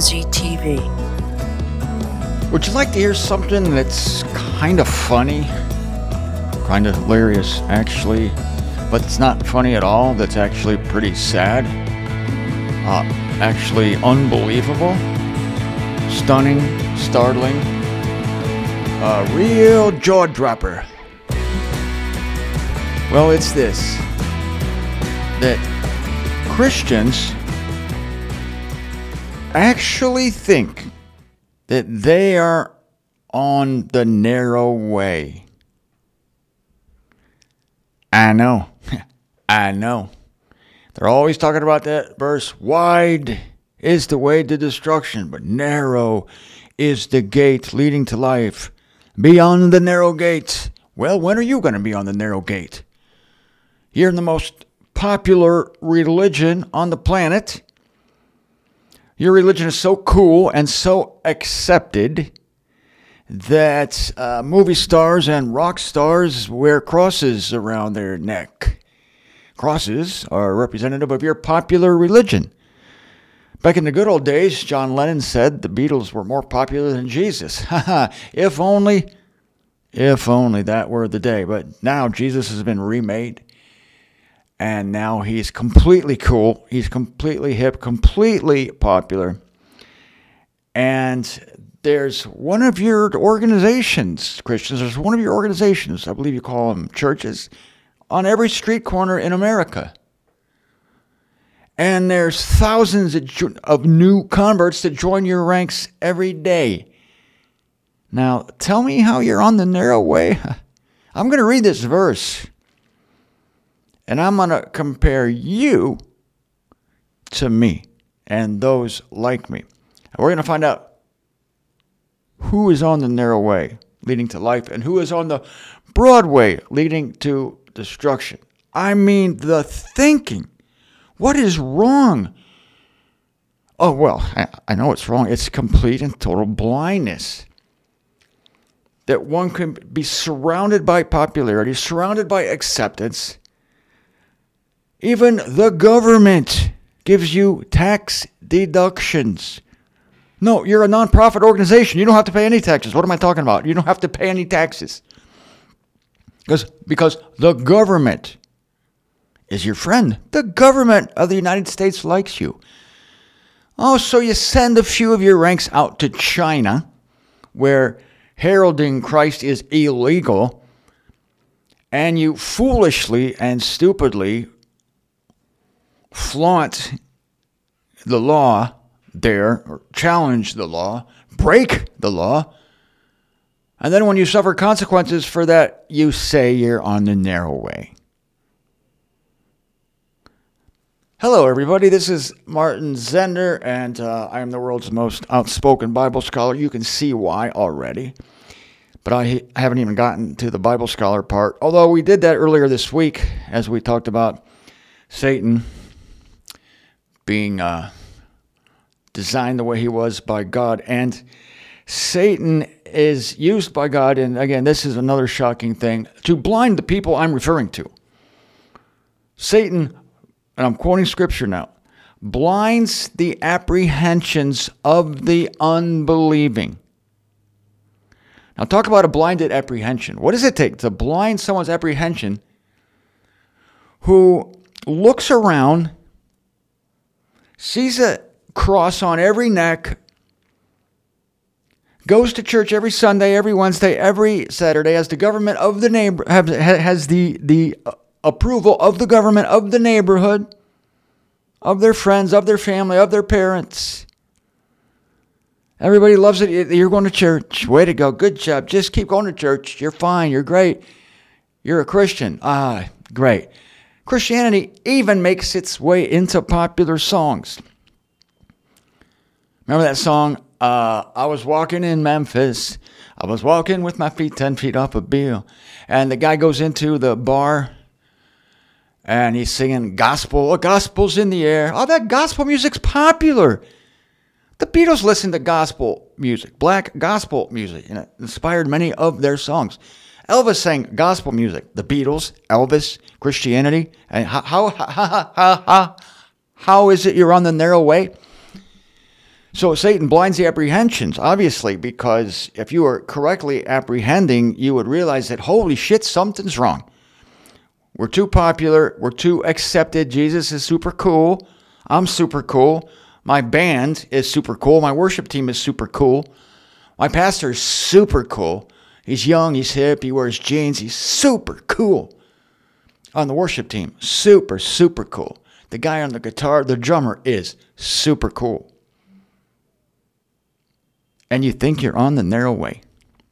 Whimsy TV. Would you like to hear something that's kind of funny? Kind of hilarious, actually. But it's not funny at all. That's actually pretty sad. Actually unbelievable. Stunning, startling. Real jaw dropper. Well, it's this. That Christians actually think that they are on the narrow way. I know. I know. They're always talking about that verse. Wide is the way to destruction, but narrow is the gate leading to life. Beyond the narrow gate. Well, when are you going to be on the narrow gate? You're in the most popular religion on the planet. Your religion is so cool and so accepted that movie stars and rock stars wear crosses around their neck. Crosses are representative of your popular religion. Back in the good old days, John Lennon said the Beatles were more popular than Jesus. If only that were the day. But now Jesus has been remade. And now he's completely cool. He's completely hip, completely popular. And there's one of your organizations, Christians, there's one of your organizations, I believe you call them churches, on every street corner in America. And there's thousands of new converts that join your ranks every day. Now, tell me how you're on the narrow way. I'm going to read this verse. And I'm going to compare you to me and those like me. And we're going to find out who is on the narrow way leading to life and who is on the broad way leading to destruction. I mean, the thinking. What is wrong? Oh, well, I know it's wrong. It's complete and total blindness. That one can be surrounded by popularity, surrounded by acceptance. Even the government gives you tax deductions. No, you're a nonprofit organization. You don't have to pay any taxes. What am I talking about? You don't have to pay any taxes. Because the government is your friend. The government of the United States likes you. Oh, so you send a few of your ranks out to China, where heralding Christ is illegal, and you foolishly and stupidly flaunt the law there, or challenge the law, break the law, and then when you suffer consequences for that, you say you're on the narrow way. Hello, everybody. This is Martin Zender, and I am the world's most outspoken Bible scholar. You can see why already, but I haven't even gotten to the Bible scholar part, although we did that earlier this week as we talked about Satan being designed the way he was by God. And Satan is used by God, and again, this is another shocking thing, to blind the people I'm referring to. Satan, and I'm quoting scripture now, blinds the apprehensions of the unbelieving. Now talk about a blinded apprehension. What does it take to blind someone's apprehension who looks around, sees a cross on every neck, goes to church every Sunday, every Wednesday, every Saturday, has the government of the neighbor has the approval of the government of the neighborhood, of their friends, of their family, of their parents. Everybody loves it. You're going to church. Way to go. Good job. Just keep going to church. You're fine. You're great. You're a Christian. Great. Christianity even makes its way into popular songs. Remember that song, I was walking in Memphis. I was walking with my feet 10 feet off a bill. And the guy goes into the bar and he's singing gospel. Oh, gospel's in the air. Oh, that gospel music's popular. The Beatles listened to gospel music, black gospel music, and it inspired many of their songs. Elvis sang gospel music. The Beatles, Elvis, Christianity. And how is it you're on the narrow way? So Satan blinds the apprehensions, obviously, because if you were correctly apprehending, you would realize that, holy shit, something's wrong. We're too popular. We're too accepted. Jesus is super cool. I'm super cool. My band is super cool. My worship team is super cool. My pastor is super cool. He's young. He's hip. He wears jeans. He's super cool. On the worship team, super, super cool. The guy on the guitar, the drummer, is super cool. And you think you're on the narrow way.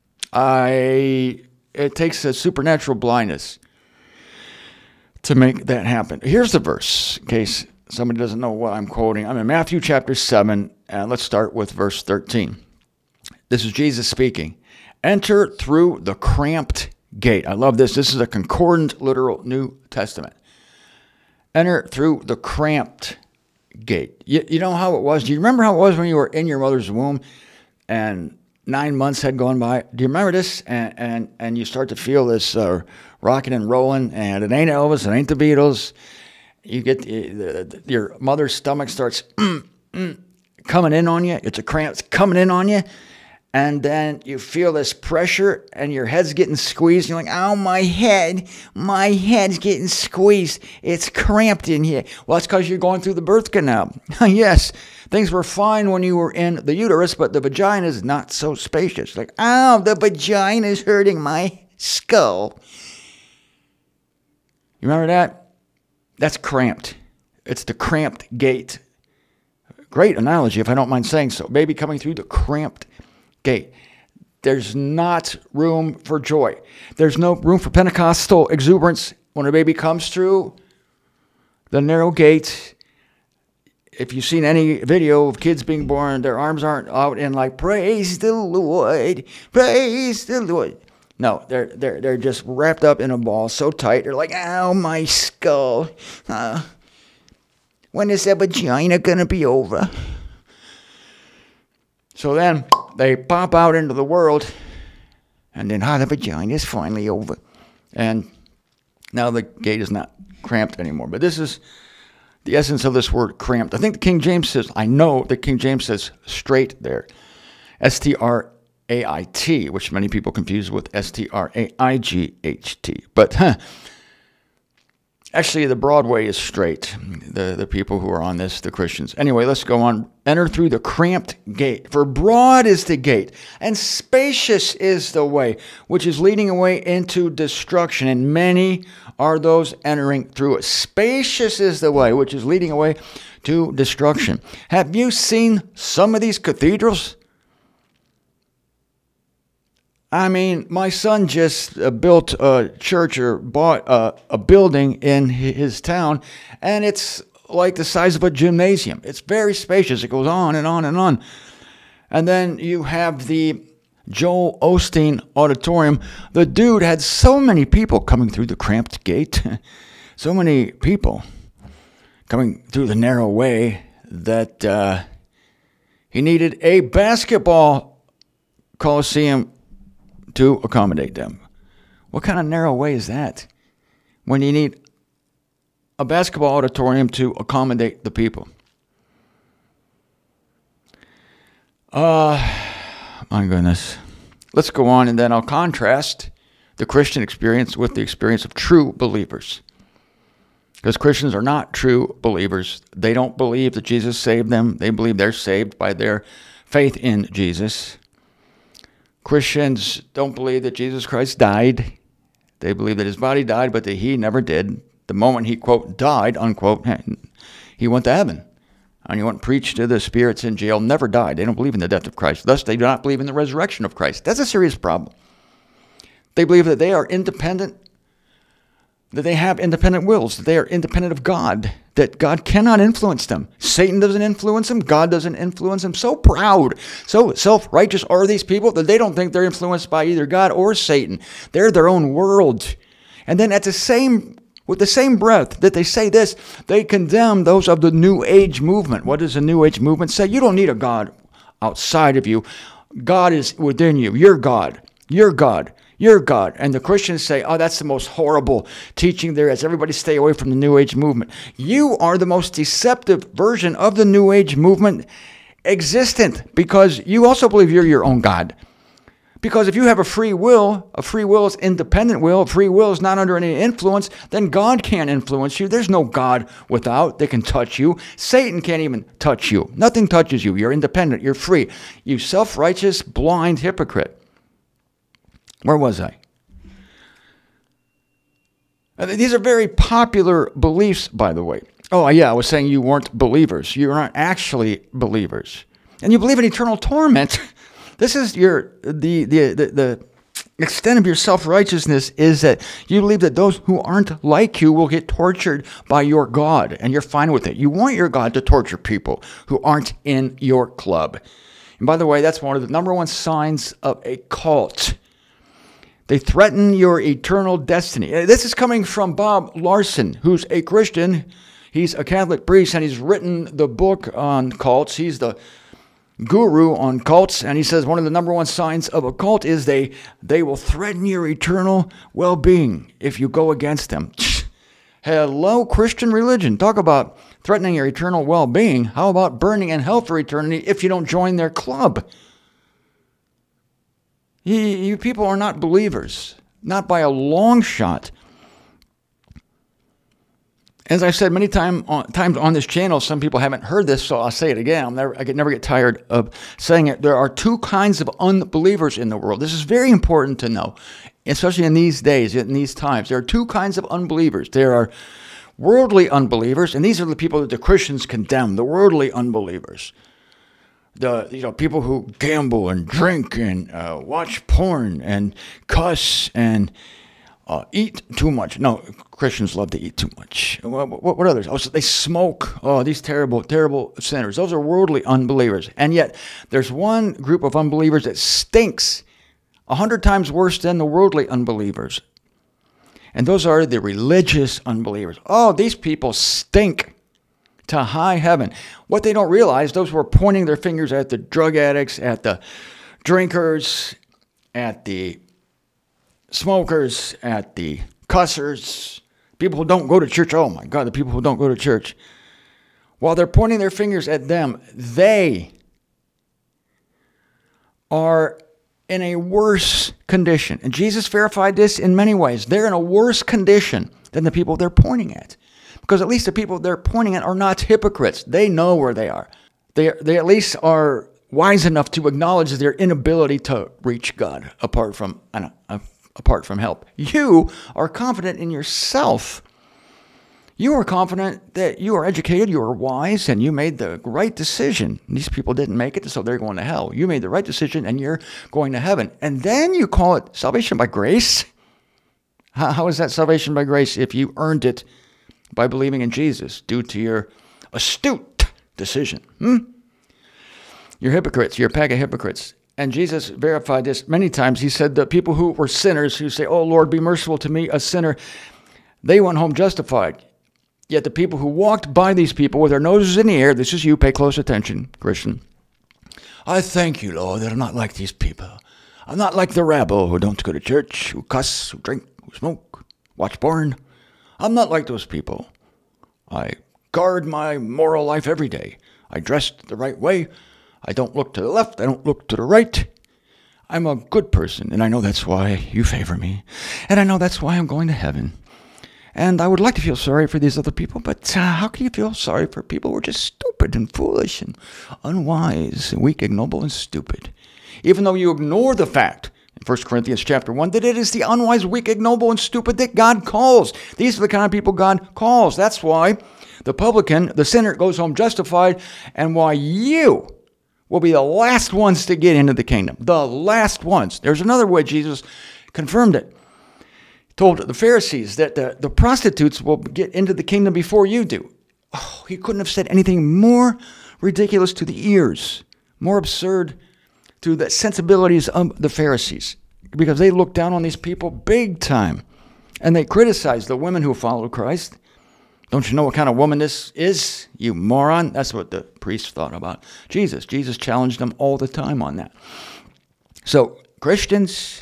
It takes a supernatural blindness to make that happen. Here's the verse, in case somebody doesn't know what I'm quoting. I'm in Matthew chapter 7, and let's start with verse 13. This is Jesus speaking. Enter through the cramped gate. I love this. This is a concordant, literal New Testament. Enter through the cramped gate. You know how it was? Do you remember how it was when you were in your mother's womb and 9 months had gone by? Do you remember this? And you start to feel this rocking and rolling, and it ain't Elvis, it ain't the Beatles. You get your mother's stomach starts coming in on you. It's a cramp. It's coming in on you. And then you feel this pressure and your head's getting squeezed. You're like, oh, my head's getting squeezed. It's cramped in here. Well, that's because you're going through the birth canal. Yes, things were fine when you were in the uterus, but the vagina is not so spacious. Like, oh, the vagina is hurting my skull. You remember that? That's cramped. It's the cramped gate. Great analogy, if I don't mind saying so. Baby coming through the cramped gate. There's not room for joy. There's no room for Pentecostal exuberance when a baby comes through the narrow gate. If you've seen any video of kids being born, their arms aren't out and like, praise the Lord, praise the Lord. No, they're just wrapped up in a ball so tight. They're like, ow, my skull. When is that vagina going to be over? So then they pop out into the world, and then, the vagina is finally over. And now the gate is not cramped anymore. But this is the essence of this word, cramped. I think the King James says, I know the King James says straight there. S-T-R-A-I-T, which many people confuse with S-T-R-A-I-G-H-T. But actually, the Broadway is straight, the people who are on this, the Christians. Anyway, let's go on. Enter through the cramped gate. For broad is the gate, and spacious is the way, which is leading away into destruction. And many are those entering through it. Spacious is the way, which is leading away to destruction. Have you seen some of these cathedrals? I mean, my son just built a church or bought a building in his town, and it's like the size of a gymnasium. It's very spacious. It goes on and on and on. And then you have the Joel Osteen Auditorium. The dude had so many people coming through the cramped gate, so many people coming through the narrow way that he needed a basketball coliseum to accommodate them. What kind of narrow way is that when you need a basketball auditorium to accommodate the people? My goodness. Let's go on, and then I'll contrast the Christian experience with the experience of true believers. Because Christians are not true believers. They don't believe that Jesus saved them. They believe they're saved by their faith in Jesus. Christians don't believe that Jesus Christ died. They believe that his body died, but that he never did. The moment he, quote, died, unquote, he went to heaven. And he went and preached to the spirits in jail, never died. They don't believe in the death of Christ. Thus, they do not believe in the resurrection of Christ. That's a serious problem. They believe that they are independent, that they have independent wills, that they are independent of God, that God cannot influence them. Satan doesn't influence them. God doesn't influence them. So proud, so self-righteous are these people that they don't think they're influenced by either God or Satan. They're their own world. And then with the same breath that they say this, they condemn those of the New Age movement. What does the New Age movement say? You don't need a God outside of you. God is within you. You're God. You're God. You're God. And the Christians say, oh, that's the most horrible teaching there is. Everybody stay away from the New Age movement. You are the most deceptive version of the New Age movement. existent because you also believe you're your own God. Because if you have a free will is independent will, free will is not under any influence, then God can't influence you. There's no God without that can touch you. Satan can't even touch you. Nothing touches you. You're independent. You're free. You self-righteous, blind hypocrite. Where was I? These are very popular beliefs, by the way. Oh, yeah, I was saying you weren't believers. You aren't actually believers. And you believe in eternal torment. This is the extent of your self-righteousness is that you believe that those who aren't like you will get tortured by your God, and you're fine with it. You want your God to torture people who aren't in your club. And by the way, that's one of the number one signs of a cult. They threaten your eternal destiny. This is coming from Bob Larson, who's a Christian. He's a Catholic priest, and he's written the book on cults. He's the guru on cults, and he says one of the number one signs of a cult is they will threaten your eternal well-being if you go against them. Hello, Christian religion. Talk about threatening your eternal well-being. How about burning in hell for eternity if you don't join their club? You people are not believers, not by a long shot. As I've said many times on this channel, some people haven't heard this, so I'll say it again. I never get tired of saying it. There are two kinds of unbelievers in the world. This is very important to know, especially in these days, in these times. There are two kinds of unbelievers. There are worldly unbelievers, and these are the people that the Christians condemn, the worldly unbelievers. The people who gamble and drink and watch porn and cuss and eat too much. No, Christians love to eat too much. What others? Oh, so they smoke. Oh, these terrible, terrible sinners. Those are worldly unbelievers. And yet, there's one group of unbelievers that stinks 100 times worse than the worldly unbelievers. And those are the religious unbelievers. Oh, these people stink to high heaven. What they don't realize, those who are pointing their fingers at the drug addicts, at the drinkers, at the smokers, at the cussers, people who don't go to church. Oh my God, the people who don't go to church. While they're pointing their fingers at them, they are in a worse condition. And Jesus verified this in many ways. They're in a worse condition than the people they're pointing at. Because at least the people they're pointing at are not hypocrites. They know where they are. They at least are wise enough to acknowledge their inability to reach God apart from help. You are confident in yourself. You are confident that you are educated, you are wise, and you made the right decision. These people didn't make it, so they're going to hell. You made the right decision, and you're going to heaven. And then you call it salvation by grace? How is that salvation by grace if you earned it by believing in Jesus due to your astute decision? You're hypocrites. You're a pack of hypocrites. And Jesus verified this many times. He said the people who were sinners, who say, "Oh, Lord, be merciful to me, a sinner," they went home justified. Yet the people who walked by these people with their noses in the air, this is you, pay close attention, Christian. "I thank you, Lord, that I'm not like these people. I'm not like the rabble who don't go to church, who cuss, who drink, who smoke, watch porn. I'm not like those people. I guard my moral life every day. I dress the right way. I don't look to the left. I don't look to the right. I'm a good person, and I know that's why you favor me. And I know that's why I'm going to heaven. And I would like to feel sorry for these other people, but how can you feel sorry for people who are just stupid and foolish and unwise and weak, ignoble, and stupid? Even though you ignore the fact in 1 Corinthians chapter 1 that it is the unwise, weak, ignoble, and stupid that God calls. These are the kind of people God calls. That's why the publican, the sinner, goes home justified, and why you will be the last ones to get into the kingdom. The last ones. There's another way Jesus confirmed it. Told the Pharisees that the prostitutes will get into the kingdom before you do. Oh, he couldn't have said anything more ridiculous to the ears, more absurd to the sensibilities of the Pharisees, because they looked down on these people big time, and they criticized the women who followed Christ. Don't you know what kind of woman this is, you moron? That's what the priests thought about Jesus. Jesus challenged them all the time on that. So, Christians,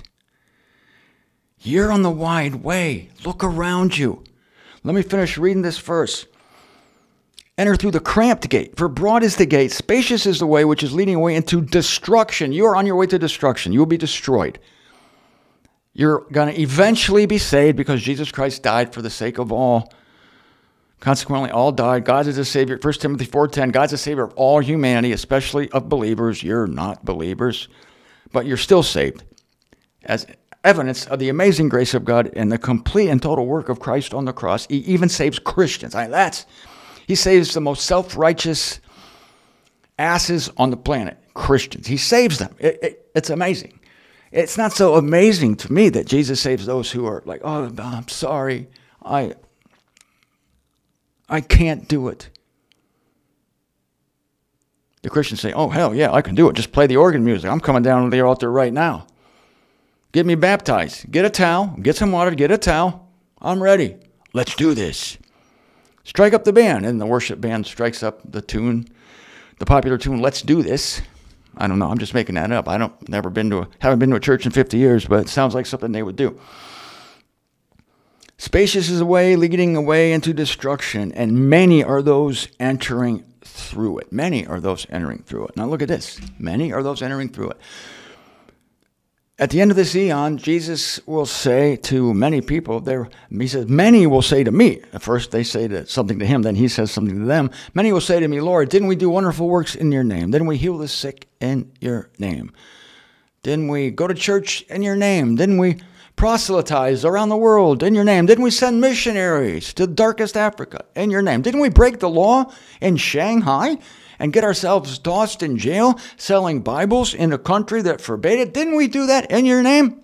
you're on the wide way. Look around you. Let me finish reading this verse. Enter through the cramped gate, for broad is the gate, spacious is the way which is leading away into destruction. You are on your way to destruction. You will be destroyed. You're going to eventually be saved because Jesus Christ died for the sake of all. Consequently, all died. God is the Savior. 1 Timothy 4:10, God's the Savior of all humanity, especially of believers. You're not believers, but you're still saved. As evidence of the amazing grace of God and the complete and total work of Christ on the cross, he even saves Christians. He saves the most self-righteous asses on the planet, Christians. He saves them. It's amazing. It's not so amazing to me that Jesus saves those who are like, oh, I'm sorry, I can't do it. The Christians say, oh, hell yeah, I can do it. Just play the organ music. I'm coming down to the altar right now. Get me baptized. Get a towel. Get some water. Get a towel. I'm ready. Let's do this. Strike up the band. And the worship band strikes up the tune, the popular tune, Let's Do This. I don't know. I'm just making that up. Haven't been to a church in 50 years, but it sounds like something they would do. Spacious is the way leading away into destruction, and many are those entering through it. Many are those entering through it. Now look at this. Many are those entering through it. At the end of this eon, Jesus will say to many people, he says, many will say to me. At first they say something to him, then he says something to them. Many will say to me, Lord, didn't we do wonderful works in your name? Didn't we heal the sick in your name? Didn't we go to church in your name? Didn't we proselytize around the world in your name? Didn't we send missionaries to darkest Africa in your name? Didn't we break the law in Shanghai and get ourselves tossed in jail selling Bibles in a country that forbade it? Didn't we do that in your name?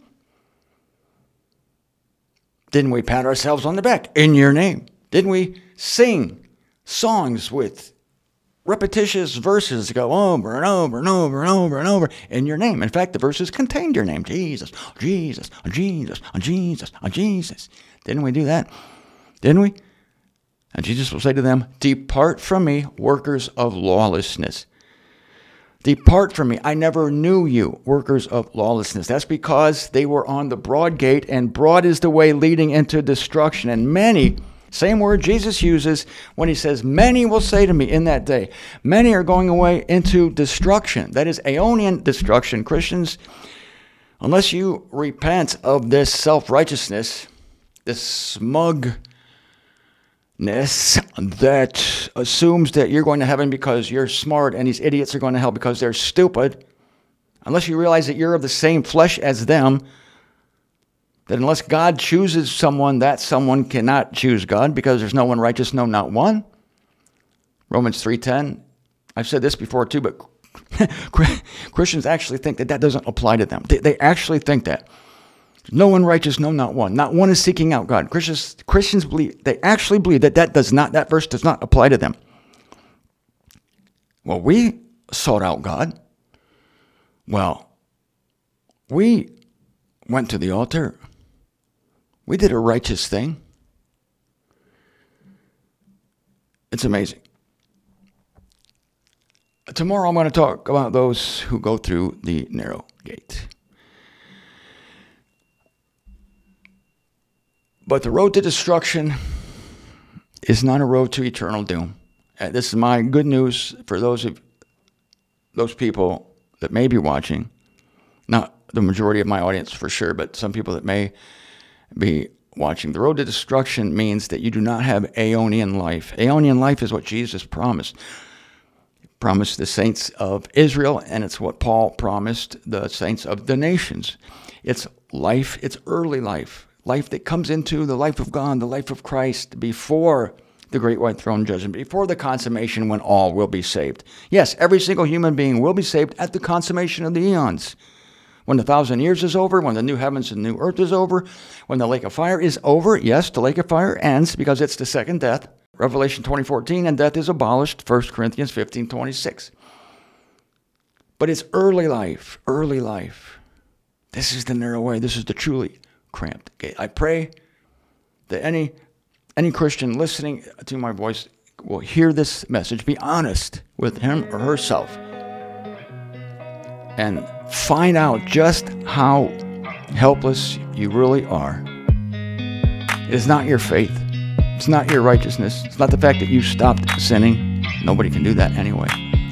Didn't we pat ourselves on the back in your name? Didn't we sing songs with repetitious verses that go over and over and over and over and over in your name? In fact, the verses contained your name. Jesus, Jesus, Jesus, Jesus, Jesus. Didn't we do that? Didn't we? And Jesus will say to them, depart from me, workers of lawlessness. Depart from me. I never knew you, workers of lawlessness. That's because they were on the broad gate, and broad is the way leading into destruction. And many, same word Jesus uses when he says, many will say to me in that day. Many are going away into destruction. That is Aeonian destruction. Christians, unless you repent of this self-righteousness, this smugness that assumes that you're going to heaven because you're smart and these idiots are going to hell because they're stupid, unless you realize that you're of the same flesh as them, that unless God chooses someone, that someone cannot choose God because there's no one righteous, no, not one. Romans 3:10. I've said this before too, but Christians actually think that doesn't apply to them. They actually think that. No one righteous, no, not one. Not one is seeking out God. Christians believe, they actually believe that that verse does not apply to them. Well, we sought out God. Well, we went to the altar. We did a righteous thing. It's amazing. Tomorrow I'm going to talk about those who go through the narrow gate. But the road to destruction is not a road to eternal doom. This is my good news for those people that may be watching. Not the majority of my audience for sure, but some people that may be watching. The road to destruction means that you do not have Aeonian life. Aeonian life is what Jesus promised. He promised the saints of Israel, and it's what Paul promised the saints of the nations. It's life, it's early life. Life that comes into the life of God, the life of Christ, before the great white throne judgment, before the consummation when all will be saved. Yes, every single human being will be saved at the consummation of the eons. When the 1,000 years is over, when the new heavens and new earth is over, when the lake of fire is over, yes, the lake of fire ends because it's the second death. Revelation 20:14, and death is abolished, 1 Corinthians 15:26. But it's early life, early life. This is the narrow way. This is the truly cramped gate. I pray that any Christian listening to my voice will hear this message, be honest with him or herself, and find out just how helpless you really are. It is not your faith. It's not your righteousness. It's not the fact that you stopped sinning. Nobody can do that anyway.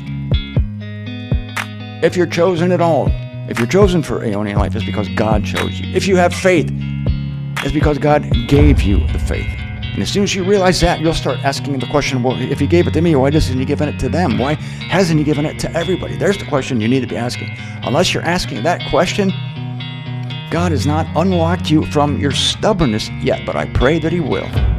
If you're chosen at all, if you're chosen for Aeonian life, it's because God chose you. If you have faith, it's because God gave you the faith. And as soon as you realize that, you'll start asking the question, well, if he gave it to me, why hasn't he given it to them? Why hasn't he given it to everybody? There's the question you need to be asking. Unless you're asking that question, God has not unlocked you from your stubbornness yet, but I pray that he will.